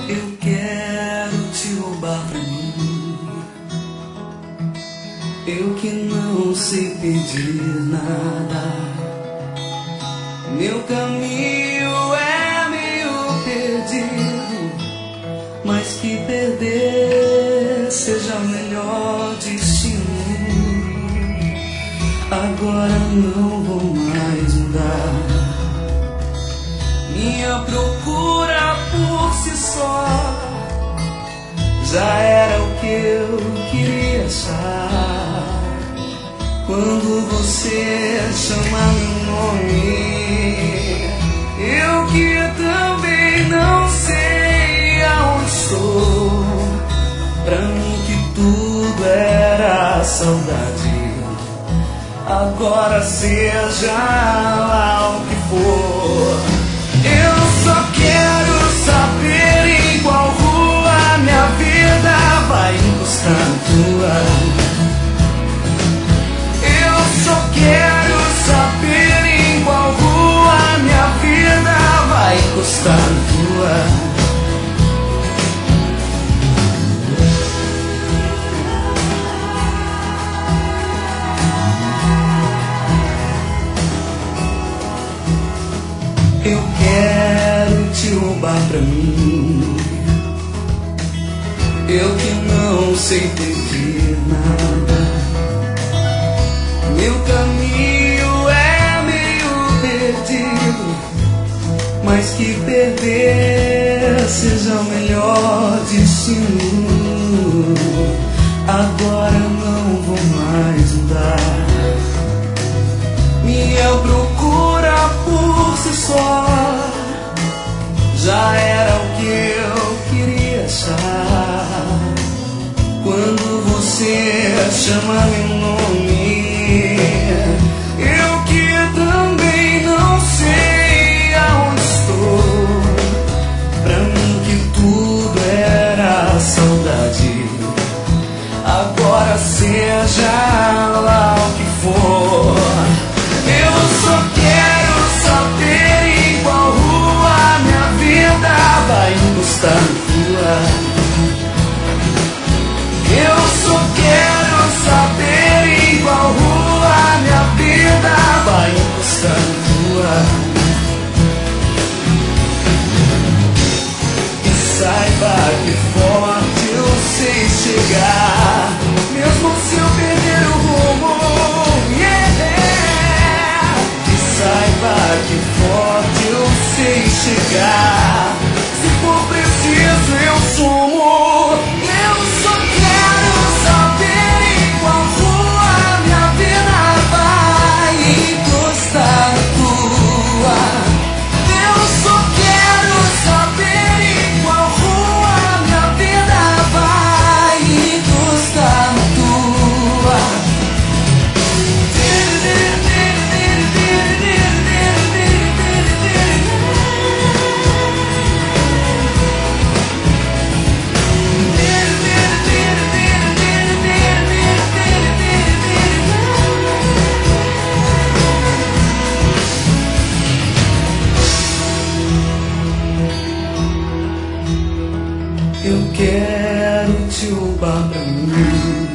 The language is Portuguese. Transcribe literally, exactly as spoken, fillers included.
Eu quero te roubar pra mim, eu que não sei pedir nada. Meu caminho é meio perdido, mas que perder seja o melhor destino. Agora não vou mais mudar. Minha procura por si só já era o que eu queria achar. Quando você chama meu nome, eu que também não sei aonde estou. Pra mim que tudo era saudade, agora seja lá o que for. Eu só quero saber em qual rua minha vida vai encostar na tua. Eu só quero saber em qual rua minha vida vai encostar na tua. Eu quero te roubar pra mim, eu que não sei pedir nada. Meu caminho é meio perdido, mas que perder seja o melhor destino. Agora não vou mais mudar. Minha procura por si só já era o que eu queria achar. Quando você chama meu nome, eu que também não sei aonde estou. Pra mim que tudo era saudade, agora seja lá o que for. Eu só quero saber em qual rua minha vida vai encostar na tua. Eu só quero saber em qual rua minha vida vai encostar na tua. E saiba que forte eu sei chegar, mesmo se eu perder o rumo. Saiba que forte eu sei chegar, se for preciso eu sumo. Eu só quero saber em qual rua minha vida vai encostar na tua. Eu só quero saber em qual rua minha vida vai encostar na tua. Eu quero te roubar pra mim,